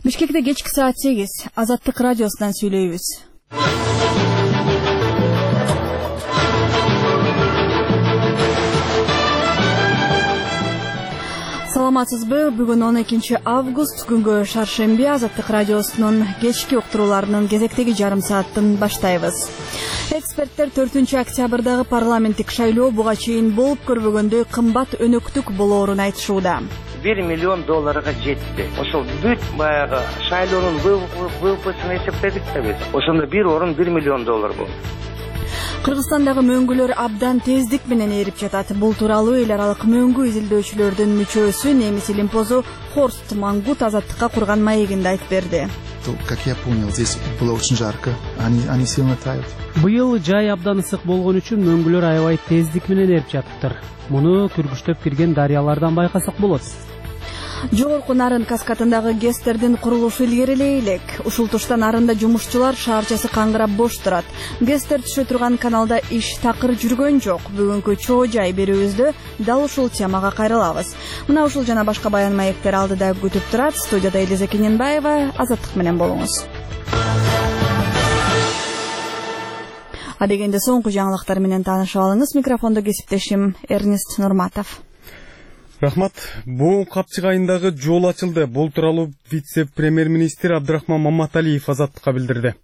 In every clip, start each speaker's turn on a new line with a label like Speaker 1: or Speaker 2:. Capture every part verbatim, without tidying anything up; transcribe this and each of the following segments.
Speaker 1: Бишкекте кечки саат сегиз Азаттык радиосунан сүйлөйбүз. Саламатсызбы? Бүгүн он экинчи август күнгө шаршемби Азаттык радиосунун кечки уктурууларынын кезектеги жарым саатын баштайбыз. Эксперттер төртүнчү октябрдагы парламенттик шайлоо буга чейин болуп көрбөгөндөй кымбат өнөктүк болоорун айтышууда.
Speaker 2: бир миллион долларга жетти. Ошол бүт баягы шайлоонун вэ вэ пэсин эсептедик да биз. Ошондо бир орун бир миллион доллар болду.
Speaker 1: Кыргызстандагы мөңгүлөр абдан тездик менен эрип жатат. Бул тууралуу эл аралык мөңгү изилдөөчүлөрдүн мүчөсү немис илимпозу Хорст Мангут Азаттыкка курган маегинде айтып берди.
Speaker 3: Как я понял, здесь было очень жарко. Они, они сильно тают.
Speaker 4: Быйыл жай абдан ысык болгон үчүн мөңгүлөр аябай тездик менен эрип жатыптыр. Муну түргүчтөп кирген дарыялардан байкасак болот.
Speaker 1: Жогорку Нарын каскадындагы ГЭСтердин курулушу илгерилей элек. Ушул тушта Нарында жумушчулар шаарчасы каңгырап бош турат. ГЭСтер түшө турган каналда иш такыр жүргөн жок. Бүгүнкү чоо жай берүүбүздө дал ушул темага кайрылабыз. Мына ушул жана башка баян маектер алдыда күтүп турат. Студияда Элиза Кененбаева, Азаттык менен болуңуз. Адегенде соңку жаңылыктар менен таанышып алыңыз. Микрофондо кесиптешим Эрнест Нурматов.
Speaker 5: Рахмат. Бул Капчык айындагы жол ачылды. Бул тууралуу вице-премьер-министр Абдрахман Маматалиев Азаттыкка билдирди.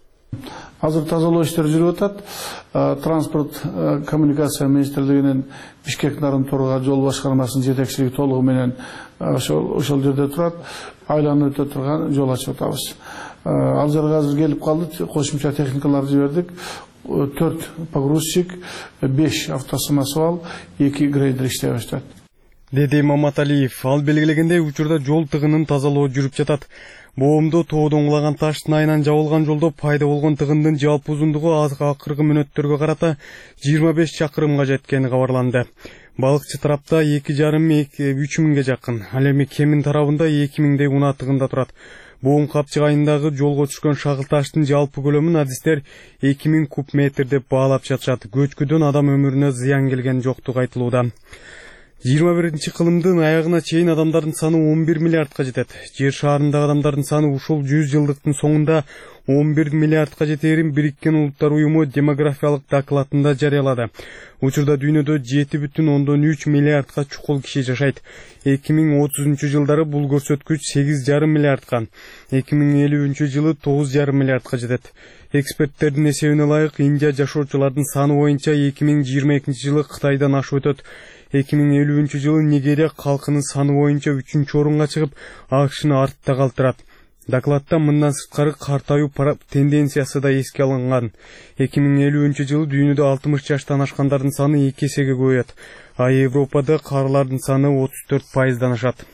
Speaker 6: Азыр тазалоо иштери жүрүп атат. Транспорт коммуникация министрлигинин Бишкек Нарын Торга жол башкармасынын жетекчилиги толугу менен ошол ошол жерде турат. Айланып өтө турган жол ачып атабыз. Ал жерге азыр келип калды. Кошумча техникаларды жибердик. төрт погрузчик, беш автосамосвал, эки грейдер иштей баштады.
Speaker 5: Деди Маматалиев. Ал белгилегендей учурда жол тыгынын тазалоо жүрүп жатат. Боомдо тоодон кулаган таштын айынан жабылган жолдо пайда болгон тыгындын жалпы узундугу акыркы мүнөттөргө карата жыйырма беш чакырымга жеткени кабарланды. Балыкчы тарапта эки жарым үч миңге жакын, ал эми Кемин тарабында эки миңдей унаа тыгында турат. Боом Капчык айындагы жолго түшкөн шагыл таштын жалпы көлөмүн адистер эки миң куб метр деп баалап жатышат. Көчкүдөн адам өмүрүнө зыян келген жоктугу айтылууда. жыйырма биринчи кылымдын аягына чейин адамдардын саны он бир миллиардка жетет. Жер шаарындагы адамдардын саны ушул жүз жылдыктын соңунда он бир миллиардка жетээрин Бириккен Улуттар уюму демографиялык докладында жарыялады. Учурда дүйнөдө жети бүтүн ондон үч миллиардка чукул киши жашайт. эки миң отузунчу жылдары бул көрсөткүч сегиз жарым миллиардка, эки миң элүүнчү жылы тогуз жарым миллиардка жетет. Эксперттердин эсебине ылайык Индия жашоочулардын саны боюнча эки миң жыйырма экинчи жылы Кытайдан ашып өтөт. эки миң элүүнчү жылы Нигерия калкынын саны боюнча үчүнчү орунга чыгып, АКШны артта калтырат. Докладта мындан сырткары картаюу тенденциясы да эске алынган. эки миң элүүнчү жылы дүйнөдө алтымыш жаштан ашкандардын саны эки эсеге көбөйөт, а Европада карылардын саны отуз төрт пайыздан ашат.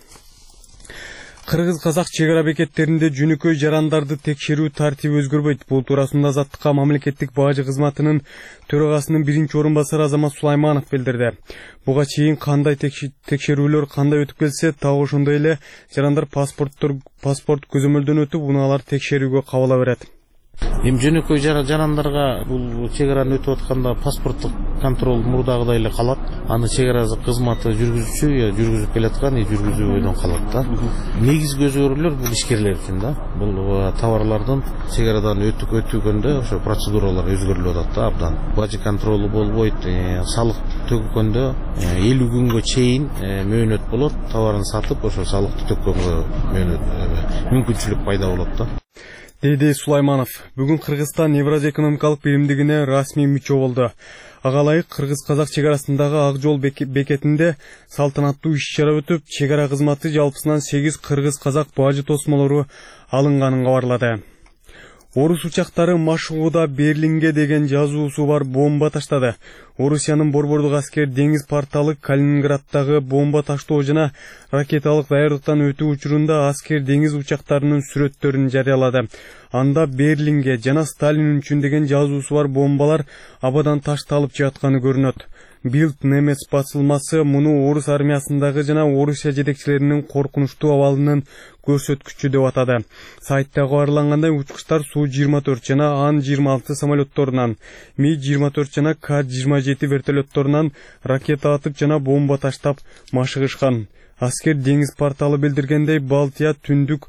Speaker 5: Кыргыз-казак чек ара бекеттеринде жөнөкөй жарандарды текшерүү тартиби өзгөрбөйт. Бул туурасында Азаттыкка мамлекеттик бажы кызматынын төрагасынын биринчи орун басары Азамат Сулайманов билдирди. Буга чейин кандай текшерүүлөр кандай өтүп келсе, так ошондой эле жарандар паспорттор паспорт көзөмөлдөн өтүп, унаалар текшерүүгө кабыла берет.
Speaker 7: Эми жөнөкөй жарандарга бул чек араны өтүп атканда паспорттук контроль мурдагыдай эле калат. Аны чек ара кызматы жүргүзүүчү я жүргүзүп келаткан, я жүргүзүүбөдөн калат да. Негизги өзгөрүүлөр бул ишкерлер үчүн да. Бул товарлардын чек арадан өтүп өтүгөндө ошо процедуралар өзгөрүлүп атат да абдан. Бажы контролу болбойт, салык төгкөндө элүү күнгө чейин мөөнөт болот. Товарын сатып, ошо салыкты төккөнгө мөөнөт мүмкүнчүлүк пайда болот да.
Speaker 5: Деди Сулайманов. Бүгүн Кыргызстан Евразия экономикалык биримдигине расмий мүчө болду. Ага ылайык Кыргыз-казак чек арасындагы Ак жол бекетинде салтанаттуу иш-чара өтүп, чек ара кызматы жалпысынан сегиз кыргыз-казак бажы тосмолору алынганын кабарлады. Орус учактары Машугуда Берлинге деген жазуусу бар бомба таштады. Орусиянын борбордук аскер деңиз порталы Калининграддагы бомба таштоо жана ракеталык даярдыктан өтүү учурунда аскер деңиз учактарынын сүрөттөрүн жарыялады. Анда Берлинге жана Сталин үчүн деген жазуусу бар бомбалар абадан ташталып жатканы көрүнөт. Билд немец басылмасы муну орус армиясындагы жана Орусия жетекчилеринин коркунучтуу абалынын көрсөткүчү деп атады. Сайтта кабарлангандай учкучтар Су жыйырма төрт жана Ан жыйырма алты самолетторунан, Ми жыйырма төрт жана К жыйырма жети вертолетторунан ракета атып жана бомба таштап машыгышкан. Аскер деңиз порталы билдиргендей, Балтия түндүк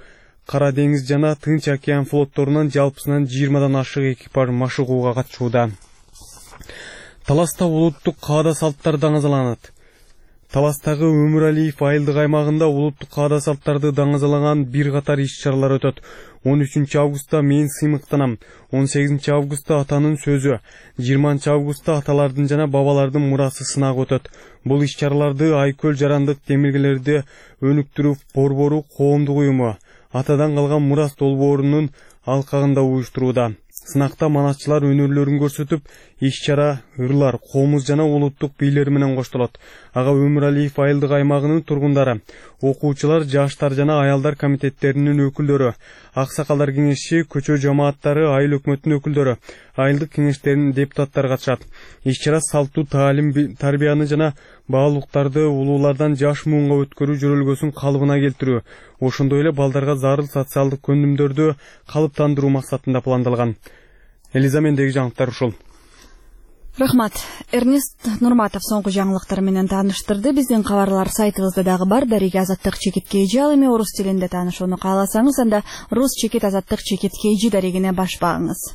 Speaker 5: Кара деңиз жана Тынч океан флотторунан жалпысынан жыйырмадан ашык экипаж машыгууга катышууда. Таласта улуттук каада салттар даңазаланат. Таластагы Өмүралиев айылдык аймагында улуттук каада салттарды даңазалаган бир катар иш-чаралар өтөт. он үчүнчү августта мен сыймыктанам, он сегизинчи августта атанын сөзү, жыйырманчы августта аталардын жана бабалардын мурасы сынагы өтөт. Бул иш-чараларды Айкөл жарандык темиргелерди өнүктүрүү борбору коомдук уюму атадан калган мурас долбоорунун алкагында уюштурууда. Сынакта манатчылар өнөрлөрүн көрсөтүп, иш-чара ырлар, комуз жана улуттук бийлер менен коштолот. Ага Өмүралиев айылдык аймагынын тургундары, окуучулар, жаштар жана аялдар комитеттеринин өкүлдөрү, аксакалдар кеңеши, көчө жамааттары, айыл өкмөтүнүн өкүлдөрү, айылдык кеңештеринин депутаттары катышат. Иш-чара салтуу таалим, тарбияны жана баалуулуктарды улуулардан жаш муунга өткөрүү жөрөлгөсүн калыбына келтирүү, ошондой эле балдарга зарыл социалдык көндүмдөрдү калыптандыруу максатында пландалган. Элиза, мендеги жаңылыктар ушул.
Speaker 1: Рахмат. Эрнест Нурматов соңку жаңылыктар менен тааныштырды. Биздин кабарлар сайтыбызда дагы бар. Дарига Азаттык чекит кейжи, ал эми орус тилинде таанышууну кааласаңыз, анда рус чекит Азаттык чекит кейжи дарегине баш багыңыз.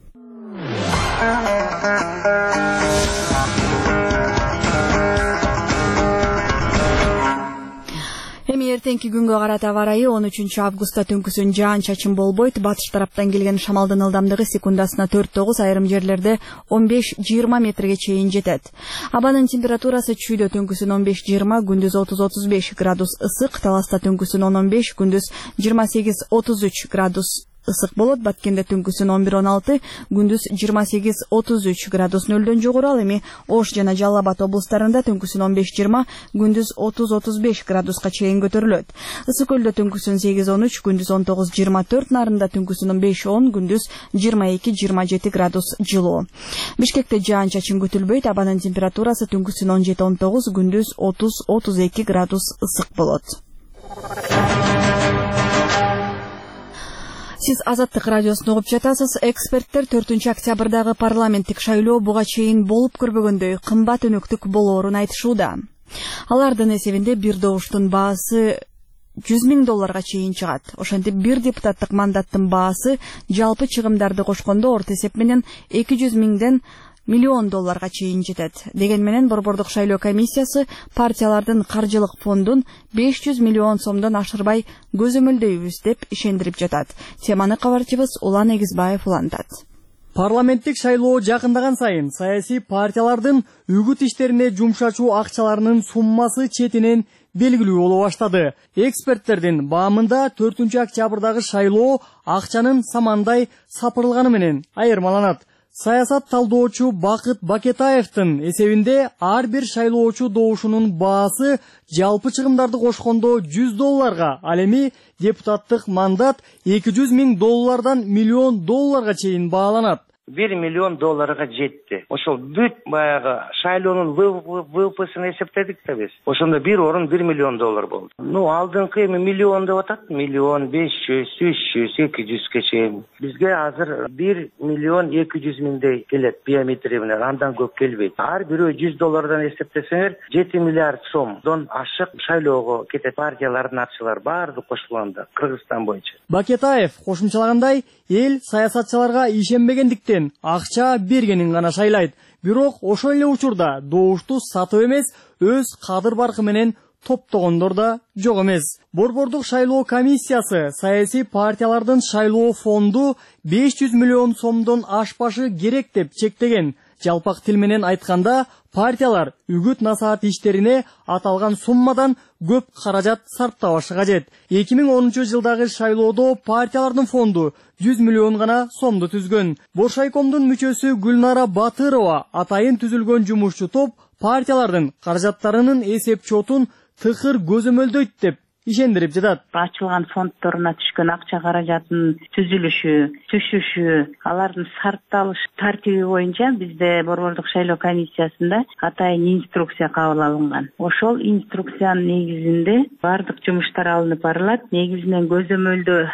Speaker 1: Эми эртеңки күнгө карата барайы он үчүнчү августта түнкүсүн жаан-чачын болбойт. Батыш тараптан келген шамалдын ылдамдыгы секундасына төрт тогуз, айрым жерлерде он беш жыйырма метрге чейин жетет. Абанын температурасы чүйдө түнкүсүн он беш жыйырма, күндүз отуз отуз беш градус ысык, таласта түнкүсүн он он беш, күндүз жыйырма сегиз отуз үч градус ысык болот. Баткенде түнкүсүн он бир он алты, күндүз жыйырма сегиз отуз үч градус нөлдөн жогору. Ал эми Ош жана Жалал Абад облустарында түнкүсүн он беш жыйырма, күндүз отуз отуз беш градуска чейин көтөрүлөт. Ысык көлдө түнкүсүн сегиз он үч, күндүз он тогуз жыйырма төрт, Нарында түнкүсүн он беш он, күндүз жыйырма эки жыйырма жети градус жылуу. Бишкекте жаан-чачын күтүлбөйт. Абанын температурасы түнкүсүн он жети он тогуз, күндүз отуз отуз эки градус ысык болот. Сиз Азаттык радиосун угуп жатасыз. Эксперттер төртүнчү октябрдагы парламенттик шайлоо буга чейин болуп көрбөгөндөй кымбат өнөктүк болоорун айтышууда. Алардын эсебинде бир добуштун баасы жүз миң долларга чейин чыгат. Ошентип бир депутаттык мандаттын баасы жалпы чыгымдарды кошкондо орто эсеп менен эки жүз миңден миллион долларга чейин жетет. Деген менен борбордук шайлоо комиссиясы партиялардын каржылык фондун беш жүз миллион сомдон ашырбай көзөмөлдөйбүз деп ишендирип жатат. Теманы кабарчыбыз Улан Эгизбаев улантат.
Speaker 8: Парламенттик шайлоо жакындаган сайын саясий партиялардын үгүт иштерине жумшачуу акчаларынын суммасы четинен белгилүү боло баштады. Эксперттердин баамында төртүнчү октябрдагы шайлоо акчанын самандай сапырылганы менен айырмаланат. Саясат талдоочу Бакыт Бакетаевдин эсебинде ар бир шайлоочу добушунун баасы жалпы чыгымдарды кошкондо жүз долларга, ал эми депутаттык мандат эки жүз миң доллардан миллион долларга чейин бааланат.
Speaker 2: бир миллион долларга жетти. Ошол бүт баягы шайлоонун вэ вэ пэсин эсептедик да биз. Ошондо бир орун бир миллион доллар болду. Ну, алдыңкы эми миллион деп атат. Миллион, беш жүз, үч жүз, эки жүзгө чейин. Бизге азыр бир миллион эки жүз миңдей келет биометрия менен, андан көп келбейт. Ар бирөө жүз доллардан эсептесеңер, жети миллиард сомдон ашык шайлоого кетет. Партиялардын акчалары баардык кошулганда Кыргызстан боюнча.
Speaker 8: Бакетаев кошумчалагандай, эл саясатчыларга ишенбегендиктен акча бергенин гана шайлайт. Бирок ошол эле учурда добушту сатып эмес, өз кадыр баркы менен топтогондор да жок эмес. Борбордук шайлоо комиссиясы саясий партиялардын шайлоо фонду беш жүз миллион сомдон ашпашы керек деп чектеген. Жалпак тил менен айтканда, партиялар үгүт насаат иштерине аталган суммадан көп каражат сарптабашы кажет. эки миң онунчу жылдагы шайлоодо партиялардын фонду жүз миллион гана сомду түзгөн. Боршайкомдун мүчөсү Гүлнара Батырова атайын түзүлгөн жумушчу топ партиялардын каражаттарынын эсеп чотун тыкыр көзөмөлдөйт деп ишендирип жатат.
Speaker 9: Ачылган фондторуна түшкөн акча каражатын түзүлүшү, түшүшү, алардын сарпталыш тартиби боюнча бизде борбордук шайлоо комиссиясында атайын инструкция кабыл алынган. Ошол инструкциянын негизинде бардык жумуштар алынып барылат. Негизинен көзөмөлдөө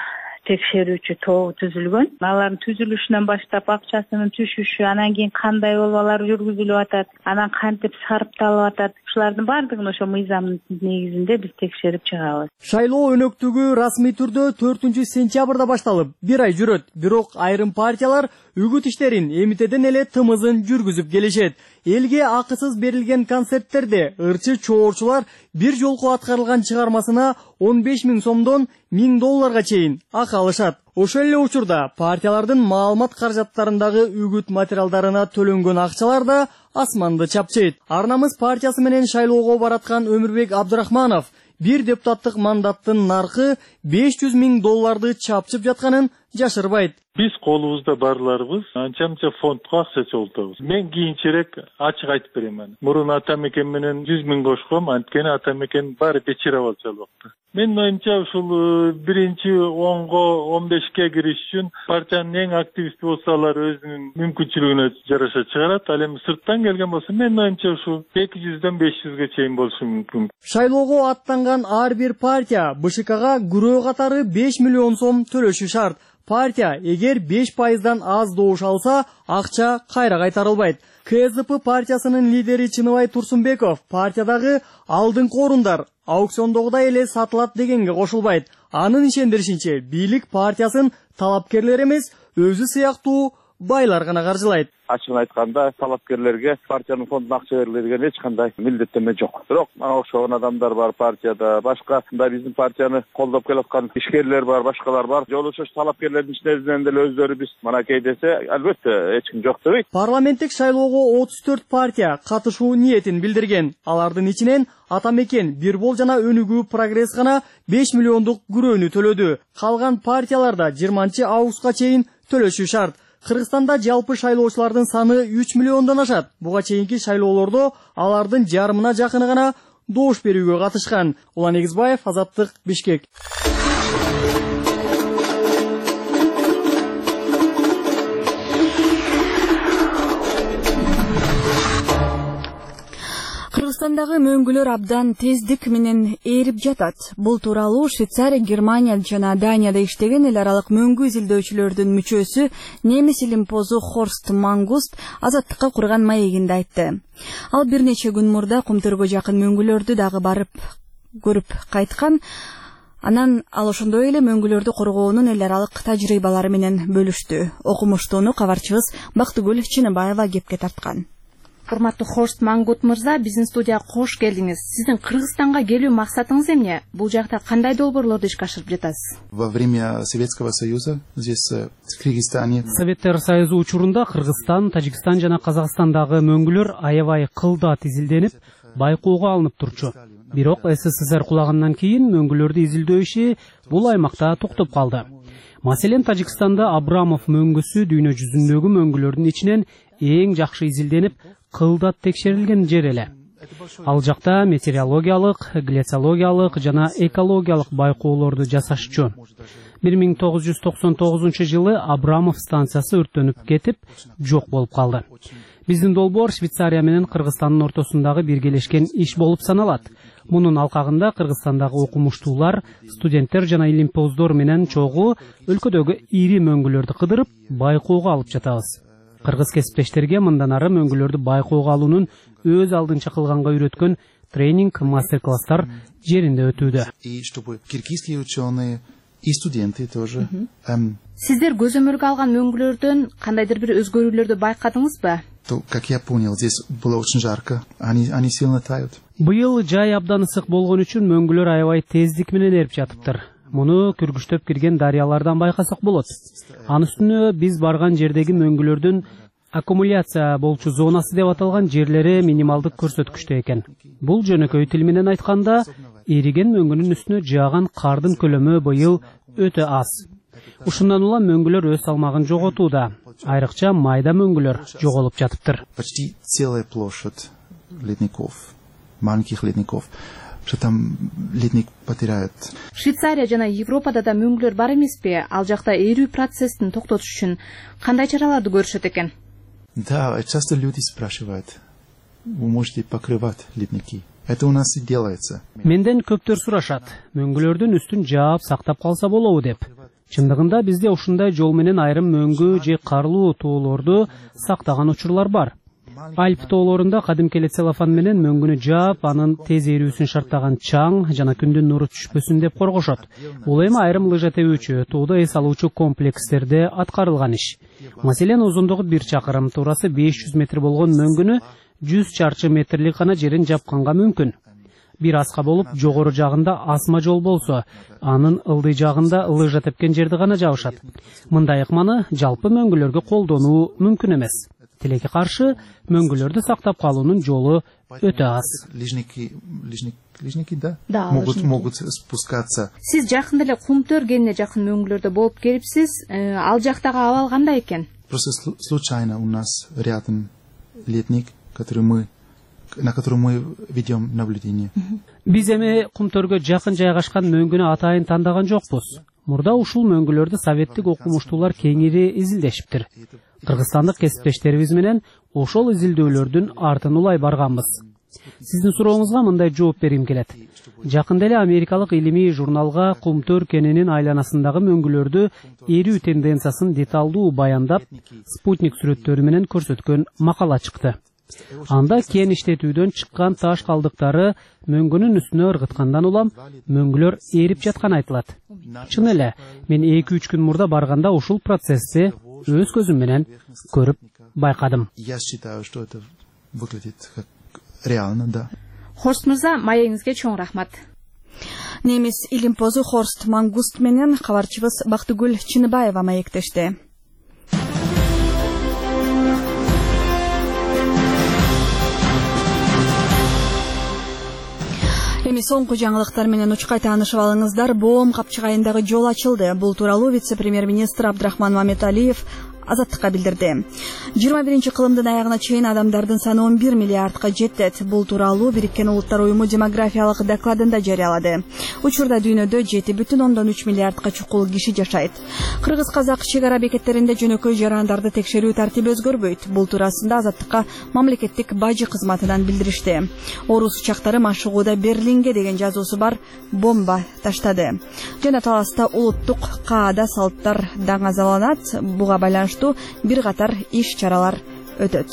Speaker 9: текшерүүчү тобу түзүлгөн. Алардын түзүлүшүнөн баштап акчасынын түшүшү, анан кийин кандай болболор жүргүзүлүп атат, анан кантип сарпталып атат, ушулардын баардыгын ошо мыйзамдын негизинде биз текшерип чыгабыз.
Speaker 8: Шайлоо өнөктүгү расмий түрдө төртүнчү сентябрда башталып, бир ай жүрөт. Бирок айрым партиялар үгүт иштерин эмитеден эле тымызын жүргүзүп келишет. Элге акысыз берилген концерттерде ырчы чоорчулар бир жолку аткарылган чыгармасына он беш миң сомдон миң долларга чейин акы алышат. Ошол эле учурда партиялардын маалымат каражаттарындагы үгүт материалдарына төлөнгөн акчалар да асманды чапчыйт. Арнамыз партиясы менен шайлоого бараткан Өмүрбек Абдырахманов бир депутаттык мандаттын наркы беш жүз миң долларды чапчып жатканын жашырбайт.
Speaker 10: Биз колубузда барларыбыз анча-мынча фондко акча чогултабыз. Мен кийинчерээк ачык айтып берем. Мурун ата мекен менен жүз миң кошком, анткени ата мекен баары бечара болчу ал убакта. Менин оюмча ушул биринчи онго он бешке кириш үчүн партиянын эң активисти болсо алар өзүнүн мүмкүнчүлүгүнө жараша чыгарат. Ал эми сырттан келген болсо менин оюмча ушул эки жүздөн беш жүзгө чейин болушу мүмкүн.
Speaker 8: Шайлоого аттанган ар бир партия БШКга күрөө катары беш миллион сом төлөшү шарт. Партия эгер беш пайыздан аз добуш алса, акча кайра кайтарылбайт. КСДП партиясынын лидери Чыныбай Турсунбеков партиядагы алдыңкы орундар аукциондогудай эле сатылат дегенге кошулбайт. Анын ишендиришинче, бийлик партиясын талапкерлер эмес, өзү сыяктуу байлар гана каржылайт.
Speaker 11: Ачыгын айтканда, талапкерлерге партиянын фондуна акча берилген эч кандай милдеттенме жок. Бирок мага окшогон адамдар бар партияда, башка мындай биздин партияны колдоп келаткан ишкерлер бар, башкалар бар. Жол ошо талапкерлердин ичинен деле өздөрү биз манакей десе, албетте эч ким жок дебейт.
Speaker 8: Парламенттик шайлоого отуз төрт партия катышуу ниетин билдирген. Алардын ичинен Ата мекен, Бирбол жана Өнүгүү Прогресс гана беш миллиондук күрөөнү төлөдү. Калган партияларда жыйырманчы августка чейин төлөшү шарт. Кыргызстанда жалпы шайлоочулардын саны үч миллиондон ашат. Буга чейинки шайлоолордо алардын жарымына жакыны гана добуш берүүгө катышкан. Улан Эгизбаев, Азаттык, Бишкек.
Speaker 1: Кыргызстандагы мөңгүлөр абдан тездик менен ээрип жатат. Бул тууралуу Швейцария, Германия жана Данияда иштеген эл аралык мөңгү изилдөөчүлөрдүн мүчөсү немис илимпозу Хорст Мангуст Азаттыкка курган маегинде айтты. Ал бир нече күн мурда Кумтөргө жакын мөңгүлөрдү дагы барып көрүп кайткан. Анан ал ошондой эле мөңгүлөрдү коргоонун эл аралык тажрыйбалары менен бөлүштү. Окумуштууну кабарчыбыз Бактыгүл Чыныбаева кепке тарткан.
Speaker 12: Урматтуу Хорст Мангут мырза, биздин студияга кош келдиңиз. Сиздин Кыргызстанга келүү максатыңыз эмне? Бул жакта кандай долбоорлорду ишке ашырып жатасыз?
Speaker 3: Во время Советского Союза здесь в Кыргызстане.
Speaker 4: Советтер Союзу учурунда Кыргызстан, Тажикстан жана Казакстандагы мөңгүлөр аябай кылдат изилденип, байкоого алынып турчу. Бирок СССР кулагандан кийин мөңгүлөрдү изилдөө иши бул аймакта токтоп калды. Маселен, Тажикстанда Абрамов мөңгүсү дүйнө жүзүндөгү мөңгүлөрдүн ичинен эң жакшы изилденип, кылдат текшерилген жер эле. Ал жакта метеорологиялык, глициологиялык жана экологиялык байкоолорду жасашчу. бир миң тогуз жүз токсон тогузунчу жылы Абрамов станциясы өрттөнүп кетип, жок болуп калды. Биздин долбоор Швейцария менен Кыргызстандын ортосундагы биргелешкен иш болуп саналат. Мунун алкагында Кыргызстандагы окумуштуулар, студенттер жана илимпоздор менен чогуу өлкөдөгү ири мөңгүлөрдү кыдырып, байкоого алып жатабыз. Кыргыз кесиптештерге мындан ары мөңгүлөрдү байкоого алуунун өз алдынча кылганга үйрөткөн тренинг, мастер-класстар жеринде өтүүдө.
Speaker 3: И чтобы киргизские ученые и студенты тоже.
Speaker 12: Сиздер көзөмөлгө алган мөңгүлөрдөн кандайдыр бир өзгөрүүлөрдү байкадыңызбы?
Speaker 3: То, как я понял, здесь было очень жарко. Они они сильно тают.
Speaker 4: Быйыл жай абдан ысык болгон үчүн мөңгүлөр аябай тездик менен эрип жатыптыр. Муну күргүчтөп кирген дарыялардан байкасак болот. Анын үстүнө биз барган жердеги мөңгүлөрдүн аккумуляция болчу зонасы деп аталган жерлери минималдык көрсөткүчтө экен. Бул жөнөкөй тил менен айтканда, эриген мөңгүнүн үстүнө жааган кардын көлөмү быйыл өтө аз. Ушундан улам мөңгүлөр өз салмагын жоготууда. Айрыкча майда мөңгүлөр жоголуп жатыптыр.
Speaker 3: Почти целая площадь ледников, маленьких ледников. Что там ледник потеряет.
Speaker 12: Швейцария жана Европада да мөңгүлөр бар эмеспи? Ал жакта эрүү процессин токтотуш үчүн кандай чараларды көрүшөт экен?
Speaker 3: Да, часто люди спрашивают. Вы можете покрывать ледники? Это у нас и делается.
Speaker 4: Менден көптөр сурашат. Мөңгүлөрдүн үстүн жаап сактап калса болобу деп. Чындыгында бизде ушундай жол менен айрым мөңгү же карлуу тоолорду сактаган учурлар бар. Альп тоолорунда кадимки эле целлофан менен мөңгүнү жаап, анын тез эрүүсүн шарттаган чаң жана күндүн нуру түшпөсүн деп коргошот. Бул эми айрым лыжа тебүүчү, тоодо эс алуучу комплекстерде аткарылган иш. Маселен, узундугу бир чакырым, туурасы беш жүз метр болгон мөңгүнү жүз чарчы метрлик гана жерин жапканга мүмкүн. Бир аска болуп, жогору жагында асма жол болсо, анын ылдый жагында лыжа тепкен жерди гана жабышат. Мындай ыкманы жалпы мөңгүлөргө колдонуу мүмкүн эмес. Тилекке каршы, мөңгүлөрдү сактап калуунун жолу өтө аз.
Speaker 3: Лижники, лижники, да?
Speaker 12: Да,
Speaker 3: могут, могут спускаться.
Speaker 12: Сиз жакында эле Кумтөр кенine жакын мөңгүлөрдө болуп келипсиз. Ал жактагы абал кандай экен?
Speaker 3: Просто случайно у нас рядом летник, который мы на котором мы ведем наблюдение.
Speaker 4: Биз эми Кумтөргө жакын жайгашкан мөңгүнү атайын тандаган жокпуз. Мурда ушул мөңгүлөрдү советтик окумуштуулар кеңири изилдешиптир. Кыргызстандык кесиптештерибиз менен ошол изилдөөлөрдүн артын улай барганбыз. Сиздин сурооңузга мындай жооп бергим келет. Жакында эле америкалык илимий журналга Кумтөр кенинин айланасындагы мөңгүлөрдү эрүү тенденциясын деталдуу баяндап, спутник сүрөттөрү менен көрсөткөн макала чыкты. Анда кен иштетүүдөн чыккан таш калдыктары мөңгүнүн үстүнө ыргыткандан улам мөңгүлөр эрип жатканы айтылат. Чын эле, мен эки үч күн мурда барганда ушул процессти өз көзүм менен көрүп байкадым.
Speaker 3: Я считаю, что это выглядит как реально, да.
Speaker 12: Хорст мырза, маегиңизге чоң рахмат.
Speaker 1: Немис илимпозу Хорст Мангуст менен кабарчыбыз Бактыгүл Чыныбаева маектешти. Эми соңку жаңылыктар менен учкай таанышып алыңыздар. Боом капчыгайындагы жол ачылды. Бул тууралуу вице-премьер-министр Абдрахман Мамедалиев Азаттыкка билдирди. жыйырма биринчи кылымдын аягына чейин адамдардын саны он бир миллиардка жетет. Бул тууралуу Бириккен Улуттар уюму демографиялык докладында жарыялады. Учурда дүйнөдө жети бүтүн ондон үч миллиардка чукул киши жашайт. Кыргыз-казак чек ара бекеттеринде жөнөкөй жарандарды текшерүү тартиби өзгөрбөйт. Бул туурасында Азаттыкка мамлекеттик бажы кызматынан билдиришти. Орус учактары машыгууда Берлинге деген жазуусу бар бомба таштады. Жана таласта улуттук каада салттар даңазаланат. Буга байланыштуу бир катар иш чаралар өтөт.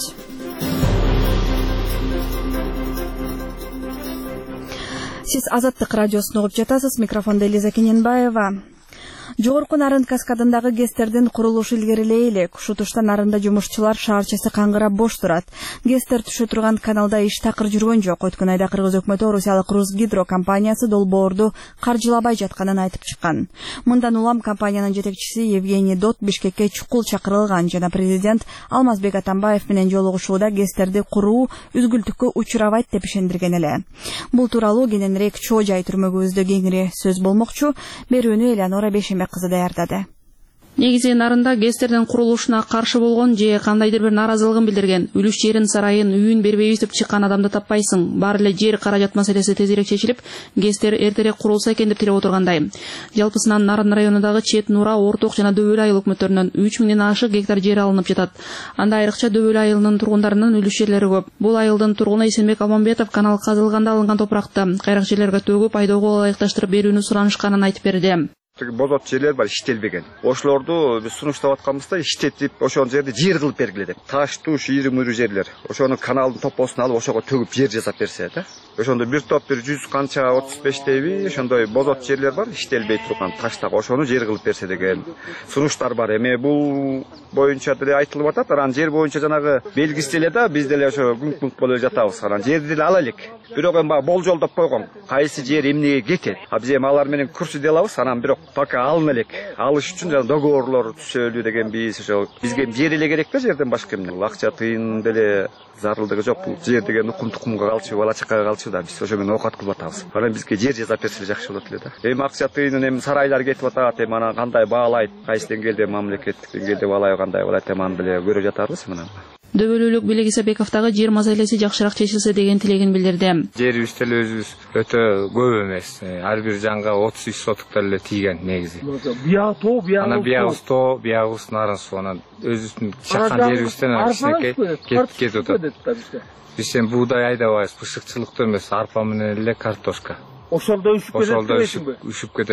Speaker 1: Сиз Азаттык радиосун угуп жатасыз. Микрофондо Элиза Кененбаева. Жогорку Нарын каскадындагы ГЭСтердин курулушу илгерилей элек. Ушул тушта Нарында жумушчулар шаарчасы каңгырап бош турат. ГЭСтер түшө турган каналда иш такыр жүргөн жок. Өткөн айда Кыргыз өкмөтү Орусиялык Русгидро компаниясы долбоорду каржылабай жатканын айтып чыккан. Мындан улам компаниянын жетекчиси Евгений Дот Бишкекке чукул чакырылган жана президент Алмазбек Атамбаев менен жолугушууда ГЭСтерди куруу үзгүлтүккө учурабайт деп ишендирген эле. Бул тууралуу кененирээк Чоо жай түрмөгүбүздө кеңири сөз болмокчу. Берүүнү Элеонора Бешембек кызы даярдады.
Speaker 13: Негизи Нарында ГЭСтердин курулушуна каршы болгон же кандайдыр бир наразылыгын билдирген, үлүш жерин сарайын үйүн бербейбиз деп чыккан адамды таппайсың. Баары эле жер каражат маселеси тезирээк чечилип, ГЭСтер эртерээк курулса экен деп тилеп отургандай. Жалпысынан Нарын районундагы Чет Нура, Орток жана Дөбөл айыл өкмөттөрүнөн үч миңден ашык гектар жер алынып жатат. Анда айрыкча Дөбөл айылынын тургундарынын үлүш жерлери көп. Бул айылдын тургуну Эсенбек Аманбетов канал казылганда алынган топуракты кайрак жерлерге төгүп, айдоого ылайыкташтырып берүүнү суранышканын айтып берди.
Speaker 14: Бозот жерлер бар, иштелбеген. Ошолорду биз сунуштап атканбызда иштетип, ошол жерди жер кылып бергиле деп. Таш туш ийри-мүйрү жерлер. Ошону каналдын топосун алып ошого төгүп жер жасап берсе да. Ошондо бир топ бир жүз канча отуз бештеби ошондой бозот жерлер бар, иштелбей турган таштак ошону жер кылып берсе деген сунуштар бар. Эми бул боюнча деле айтылып атат. Анан жер боюнча жанагы белгиси деле да, биз деле ошо күңк-күңк болуп жатабыз. Анан жерди деле ала элек. Бирок эми баягы болжолдоп койгон. Кайсы жер эмнеге кетет? А биз эми алар менен күрсүдө алабыз. Анан бирок пока алын элек. Алыш үчүн жана договорлор түзөлүү деген биз ошо бизге жер эле керек да, жерден башка эмне. Акча тыйын деле зарылдыгы жок. Бул жер деген укум-тукумга калчу, бала чакага калчу да, биз ошо менен оокат кылып атабыз. Анан бизге жер жасап берсе жакшы болот эле да. Эми акча тыйынын эми сарайлар кетип атат, эми анан кандай баалайт, кайсы деңгээлде мамлекеттик деңгээлде баалай кандай болот, эми аны деле көрө жатарбыз мына.
Speaker 13: Дөбөлүүлүк Белек Исабековдагы жер маселеси жакшыраак чечилсе деген тилегин билдирди.
Speaker 15: Жерибиз деле өзүбүз өтө көп эмес. Ар бир жанга отуз үч сотуктар эле тийген негизи. Бияг тоо, бияг. Анан биягыбыз тоо, биягыбыз Нарын суу. Анан өзүбүздүн чаккан жерибизден кичинекей кетип кетип атат. Биз эми буудай айдабайбыз, бышыкчылыкта эмес, арпа менен эле картошка. Ошолдо үшүп кетет. Ошолдо үшүп кетет.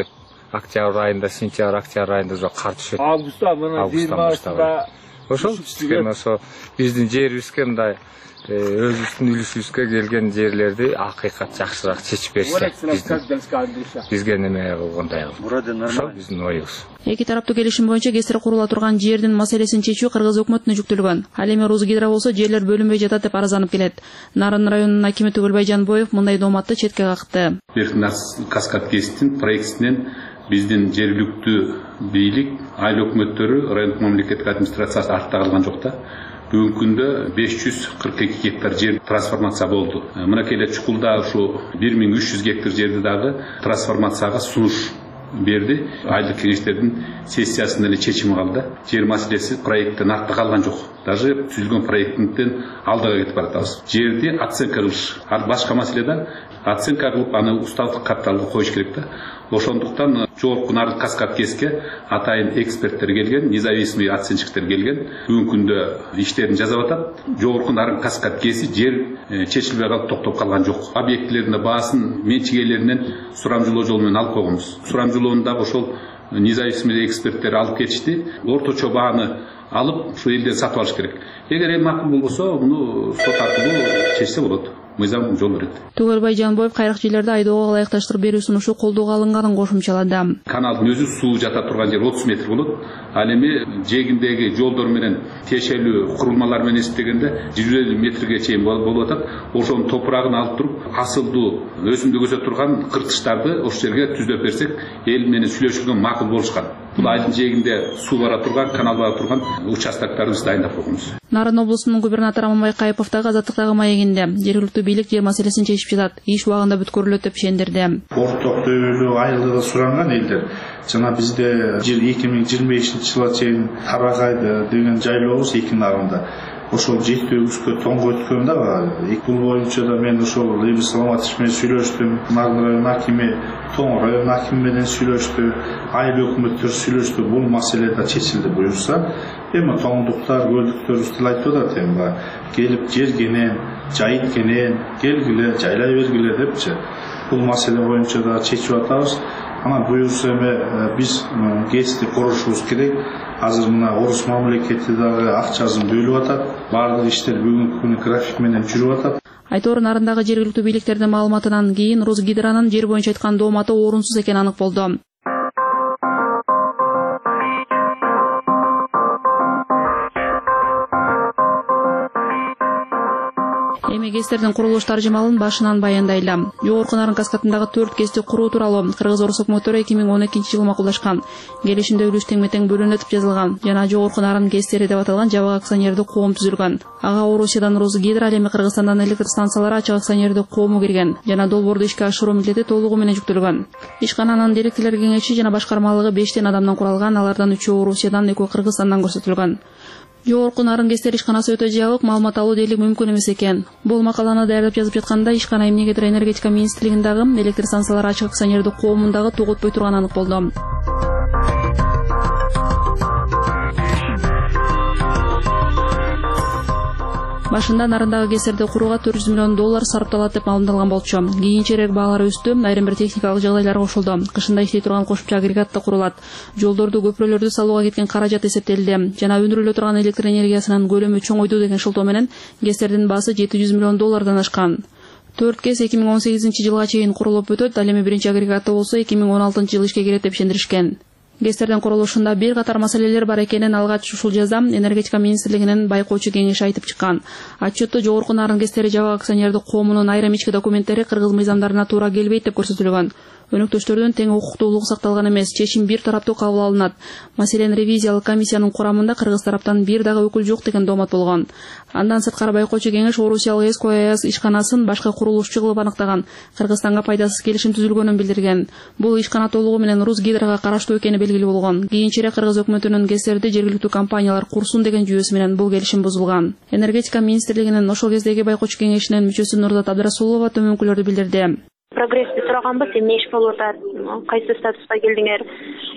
Speaker 15: октябрь айында, сентябрь, октябрь айында уже кар түшөт.
Speaker 16: Августта мына жыйырма башында
Speaker 15: ошол кичине ошо биздин жерибизге мындай өзүбүздүн үлүшүбүзгө келген жерлерди акыйкат жакшыраак чечип берсе, бизге неме кылгандай ошол биздин оюбуз.
Speaker 13: Эки тараптуу келишим боюнча ГЭСтер курула турган жердин маселесин чечүү Кыргыз өкмөтүнө жүктөлгөн. Ал эми Русгидро болсо жерлер бөлүнбөй жатат деп арызданып келет. Нарын районунун акими Түгөлбай Жанбоев мындай дооматты четке какты.
Speaker 17: Верхнас Каскад ГЭСтин проектинен биздин жергиликтүү бийлик, айыл өкмөттөрү, райондук мамлекеттик администрациясы артта калган жок да. Бүгүнкү күндө беш жүз кырк эки гектар жер трансформация болду. Мынакей чукулда ушу бир миң үч жүз гектар жерди дагы трансформацияга сунуш берди. Айылдык кеңештердин сессиясында эле чечими калды. Жер маселеси проекттен артта калган жок. Даже түзүлгөн проекттен алдыга кетип баратабыз. Жерди оценка кылыш. Ал башка маселе да. Оценка кылып аны усталык катталга коюш керек да. Ошондуктан жогорку Нарын Каскад ГЭСке атайын эксперттер келген, независимый оценщиктер келген. Бүгүнкү күндө иштерин жасап атат. Жогорку Нарын Каскад ГЭСи жер чечилбей калып токтоп калган жок. Объектилердин баасын менчигейлеринен сурамжылоо жолу менен алып койгонбуз. Сурамжылоонда ошол независимый эксперттер алып кетишти. Орточо бааны алып ушу элден сатып алыш керек. Эгер эми макул болбосо, муну сот аркылуу чечсе болот. Мыйзам жол берет.
Speaker 13: Түгөлбай Жанбоев кайрык жерлерди айдоого ылайыкташтырып берүү сунушу колдоого алынганын кошумчалады.
Speaker 17: Каналдын өзү суу жата турган жер отуз метр болот. Ал эми жээгиндеги жолдор менен тиешелүү курулмалар менен эсептегенде жүз элүү метрге чейин болуп атат. Ошонун топурагын алып туруп, асылдуу өсүмдүк өсө турган кыртыштарды ошол жерге түзөп берсек, эл менен сүйлөшүлгөн макул болушкан. Бул айылдын жээгинде суу бара турган, канал бара турган участоктарды дайындап койгонбуз.
Speaker 13: Нарын облусунун губернатору Аманбай Кайыпов дагы азаттыктагы маегинде жергиликтүү бийлик жер маселесин чечип жатат, иш убагында бүткөрүлөт деп ишендирди.
Speaker 18: Орток дөөлүү айылдыгы суранган элдер жана бизде жыл эки миң жыйырма бешинчи жылга чейин Тарагайды деген жайлообуз эки нарында. Ошол жектөбүзгө тоңго өткөн да, бул боюнча да мен ошол Эми Саламатович менен сүйлөштүм, Нарын район акими, Тоң район акими менен сүйлөштү, айыл өкмөттөр сүйлөштү. Бул маселе да чечилди буюрса, эми тоңдуктар, көлдүктөр устул айтып атат эми келип жергенен, жайыт кенен, келгиле, жайлай бергиле депчи. Бул маселе боюнча да чечип атабыз. Ана буюрса эми биз ГЭСти корушубуз керек. Азыр мына орус мамлекети дагы акчасын бөлүп атат. Бардык иштер бүгүнкү күнү график менен жүрүп атат.
Speaker 13: Айтор Нарындагы жергиликтүү бийликтердин маалыматынан кийин Русгидронун жер боюнча айткан дооматы орунсуз экени анык болду. Эми ГЭСтердин курулуш таржымалын башынан баяндайлы. Жогорку Нарын Каскадындагы төрт ГЭСти куруу тууралуу Кыргыз-Орус өкмөттөрү эки миң он экинчи жылы макулдашкан. Келишимде үлүш тең-метең бөлүнөт деп жазылган. Жана Жогорку Нарын ГЭСтери деп аталган жабык акционердик коом түзүлгөн. Ага Орусиядан Русгидро, ал эми Кыргызстандан электр станциялары ачык акционердик коому кирген. Жана долбоорду ишке ашыруу милдети толугу менен жүктөлгөн. Ишкананын директорлор кеңеши жана башкармалыгы бештен адамдан куралган, алардан үчөө Орусиядан, экөө Кыргызстандан көрсөтүлгөн. Жогорку Нарын ГЭСтер ишканасы өтө жабык, маалымат алуу дээрлик мүмкүн эмес экен. Бул макаланы даярдап жазып жатканда ишкана эмне гидроэнергетика министрлигиндагы электр станциялары ачык акционердик коомундагы тоготпой турганы анык болду. Башында Нарындагы ГЭСтерди курууга төрт жүз миллион доллар сарпталат деп маалымдалган болчу. Кийинчерээк баалар өстү, айрым бир техникалык жагдайлар кошулду. Кышында иштей турган кошумча агрегат да курулат. Жолдорду, көпүрөлөрдү салууга кеткен каражат эсептелди. Жана өндүрүлө турган электр энергиясынын көлөмү чоңойду деген шылтоо менен ГЭСтердин баасы жети жүз миллион доллардан ашкан. төрт ГЭС эки миң он сегизинчи жылга чейин курулуп өтөт, ал эми биринчи агрегаты болсо эки миң он алтынчы жылы ишке кирет деп ишендиришкен. ГЭСтердин курулушунда бир катар маселелер бар экенин алгач ушул жазда энергетика министрлигинин байкоочу кеңеши айтып чыккан. Отчетто Жогорку Нарын ГЭСтери жабык акционердик коомунун айрым ички документтери кыргыз мыйзамдарына туура келбейт деп көрсөтүлгөн. Өнөктөштөрдүн тең укуктуулугу сакталган эмес, чечим бир тараптуу кабыл алынат. Маселен, ревизиялык комиссиянын курамында кыргыз тараптан бир дагы өкүл жок деген доомат болгон. Андан сырткары байкоочу кеңеш Орусиялык СКОЯС ишканасын башка курулушчу кылып аныктаган, Кыргызстанга пайдасыз келишим түзүлгөнүн билдирген. Бул ишкана толугу менен Русгидрога караштуу экени белгилүү болгон. Кийинчерээк Кыргыз өкмөтүнүн ГЭСтерди жергиликтүү компаниялар курсун деген жүйөсү менен бул келишим бузулган. Энергетика министрлигинин ошол кездеги байкоочу кеңешинин мүчөсү Нурдат Абдрасулова төмөнкүлөрдү билдирди.
Speaker 19: Прогрессти сураганбыз, эмне иш болуп атат, кайсы статуска келдиңер,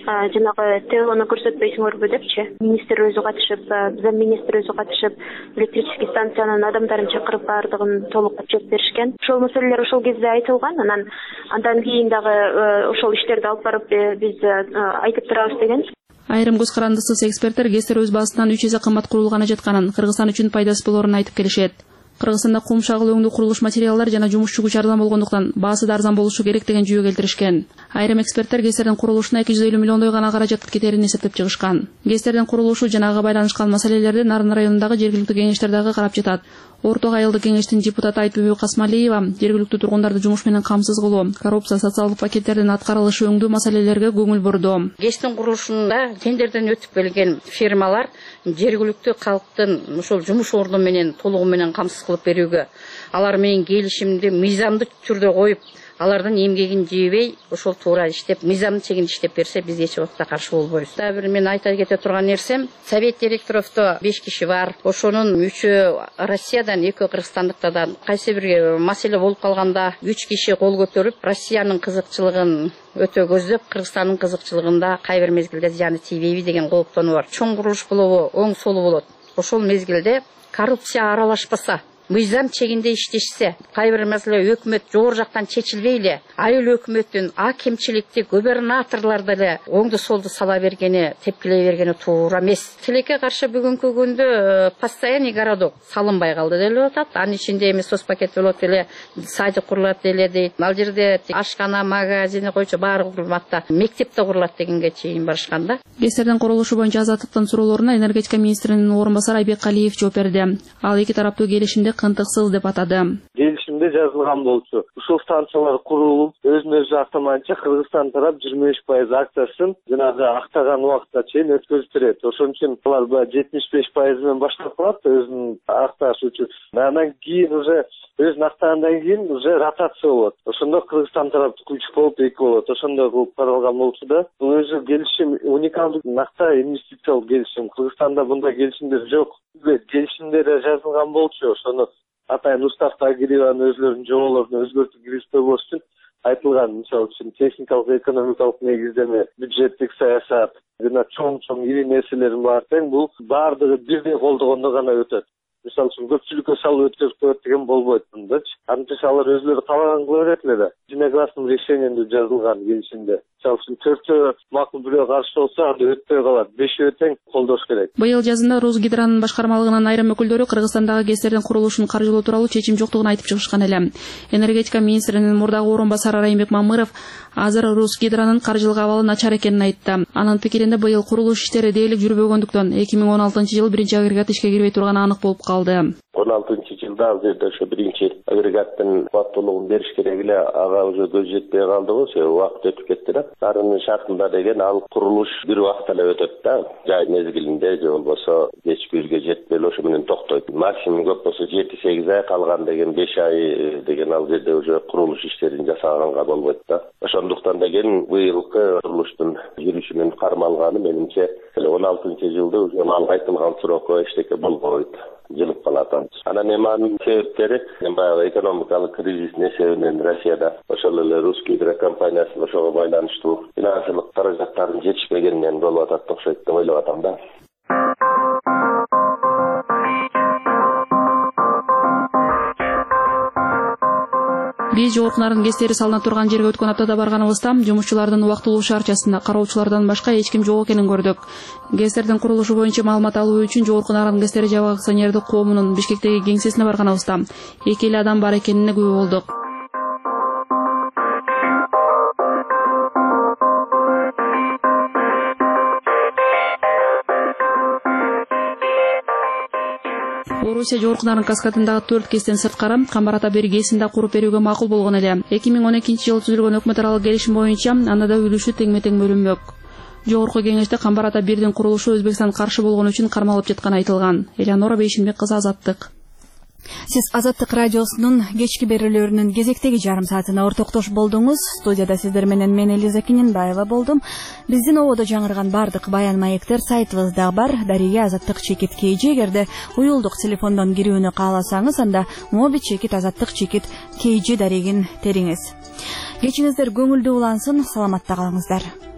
Speaker 19: жанагы ТОну көрсөтпөйсүңөрбү депчи. Министр өзү катышып, замминистр өзү катышып, электрический станциянын адамдарын чакырып баардыгын толук отчет беришкен. Ошол маселелер ошол кезде айтылган. Анан андан кийин дагы ошол иштерди алып барып биз айтып турабыз деген.
Speaker 13: Айрым көз карандысыз эксперттер ГЭСтер өз баасынан үч эсе кымбат курулганы жатканын, Кыргызстан үчүн пайдасы болорун айтып келишет. Кыргызстанда кум шагыл өңдүү курулуш материалдар жана жумушчу күч арзан болгондуктан баасы да арзан болушу керек деген жүйө келтиришкен. Айрым эксперттер ГЭСтердин курулушуна эки жүз элүү миллиондой гана каражат кетерин эсептеп чыгышкан. ГЭСтердин курулушу жанагы байланышкан маселелерди Нарын районундагы жергиликтүү кеңештер дагы карап жатат. Орток айылдык кеңештин депутаты Айтбүбү Касмалиева жергиликтүү тургундарды жумуш менен камсыз кылуу, коррупция, социалдык пакеттердин аткарылышы өңдүү маселелерге көңүл бурду.
Speaker 20: ГЭСтин курулушунда тендерден өтүп келген фирмалар жергиликтүү калктын ушул жумуш орду менен толугу менен камсыз кылып берүүгө, алар менен келишимди мыйзамдуу түрдө коюп, алардын эмгегин жебей, ошол туура иштеп, мыйзамдын чегинде иштеп берсе, биз эч убакта каршы болбойбуз. Дагы бир мен айта кете турган нерсем, совет директоровдо беш киши бар. Ошонун үчөө Россиядан, экөө Кыргызстандыктардан. Кайсы бир маселе болуп калганда үч киши кол көтөрүп, Россиянын кызыкчылыгын өтө көздөп, Кыргызстандын кызыкчылыгында кай бир мезгилде зыяны тийбейби деген кооптонуу бар. Чоң курулуш болобу, оң солу болот. Ошол мезгилде коррупция аралашпаса, мыйзам чегинде иштешсе, кай бир маселе өкмөт жогору жактан чечилбей эле, айыл өкмөттүн а кемчиликти губернаторлор деле оңду солду сала бергени, тепкилей бергени туура эмес. Тилекке каршы бүгүнкү күндө постоянный городок салынбай калды делип атат. Анын ичинде эми соцпакет болот эле, садик курулат эле дейт. Ал жерде ашкана, магазини койчу баары курулат да, мектеп да курулат дегенге чейин барышкан да.
Speaker 13: ГЭСтердин курулушу боюнча Азаттыктын суроолоруна энергетика министринин орун басары Айбек Калиев жооп берди. Ал эки тараптуу келишимди кынтыксыз деп атады.
Speaker 21: Келишимде жазылган болчу. Ушул станциялар курулуп, өзүн өзү актамайынча Кыргызстан тарап жыйырма беш пайыз акциясын жанагы актаган убакытка чейин өткөзүп берет. Ошон үчүн алар баягы жетимиш беш пайыз менен баштап калат өзүн акташ үчүн. Андан кийин уже өзүн актагандан кийин уже ротация болот. Ошондо Кыргызстан тараптыкы үч болуп эки болот. Ошондой кылып каралган болчу да. Бул өзү келишим уникалдуу накта инвестициялык келишим. Кыргызстанда мындай келишимдер жок. Келишимдер жазылган болчу. Ошону атайын устав Тагиеванын өзлөрүнүн жоболорун өзгөртүп киргизбөө үчүн айтылган, мисалы үчүн техникалык, экономикалык негиздеме, бюджеттик саясат, жана чоң-чоң ири нерселерин бар тең бул баардыгы бирдей колдогондо гана өтөт. Мисалы үчүн көпчүлүккө салып өткөзүп коет деген болбойт мындачы. Антип алар өзлөрү каалаган кыла берет эле да. Единогласным решением жазылган келишимде. Мисалы үчүн төртөө макул бирөө каршы болсо, анда өтпөй калат. Бешөө тең колдош керек.
Speaker 13: Быйыл жазында Росгидронун башкармалыгынын айрым өкүлдөрү Кыргызстандагы ГЭСтердин курулушун каржылоо тууралуу чечим жоктугун айтып чыгышкан эле. Энергетика министринин мурдагы орун басары Райымбек Мамыров азыр Росгидронун каржылык абалы начар экенин айтты. Анын пикиринде быйыл курулуш иштери дээрлик жүрбөгөндүктөн эки миң он алтынчы жылы биринчи агрегат ишке кирбей турганы анык болуп калды.
Speaker 22: он алтынчы жылда ал жерде ошо биринчи агрегаттын кубаттуулугун бериш керек эле, ага уже көз жетпей калдыгы, себеби убакыт өтүп кетти да. Нарынын шартында деген ал курулуш бир убакытта эле өтөт да, жай мезгилинде же болбосо кеч бирге жетпей эле ошо менен токтойт. Максимум көп болсо жети сегиз ай, калган деген беш ай деген ал жерде уже курулуш иштерин жасаганга болбойт да. Ошондуктан деген быйылкы курулуштун жүрүшүнүн кармалганы менимче он алтынчы жылды уже ал айтылган срокко эчтеке болбойт. Жылып калат. Анан эми анын себептери баягы экономикалык кризистин эсебинен Россияда ошол эле Русский гидро компаниясынын ошого байланыштуу финансылык каражаттарын жетишпегенинен болуп атат окшойт деп ойлоп атам да.
Speaker 13: Биз жогоркунардын ГЭСтери салына турган жерге өткөн аптада барганыбызда жумушчулардын убактылуу шаарчасында кароочулардан башка эч ким жок экенин көрдүк. ГЭСтердин курулушу боюнча маалымат алуу үчүн Жогоркунардын ГЭСтери жабык акционердик коомунун Бишкектеги кеңсесине барганыбызда эки эле адам бар экенине күбө болдук. Орусия Жогоркунардын каскадындагы төрт ГЭСтен сырткары Камбар ата бир ГЭСин да куруп берүүгө макул болгон эле. эки миң он экинчи жылы түзүлгөн өкмөт аралык келишим боюнча анда да үлүшү теңме-тең бөлүнмөк. Жогорку кеңеште Камбар ата бирдин курулушу Өзбекстан каршы болгон үчүн кармалып жатканы айтылган. Элеонора Бейшимбек кызы, Азаттык.
Speaker 1: Сиз Азаттык радиосунун кечки берүүлөрүнүн кезектеги жарым саатына ортоктош болдуңуз. Студияда сиздер менен мен Элиза Киненбаева болдум. Биздин ободо жаңырган бардык баян маектер сайтыбызда бар. Дария Азаттык чекит kg. Эгерде уюлдук телефондон кирүүнү кааласаңыз, анда моби чекит Азаттык чекит kg дарегин териңиз. Кечиңиздер көңүлдүү улансын, саламатта калыңыздар.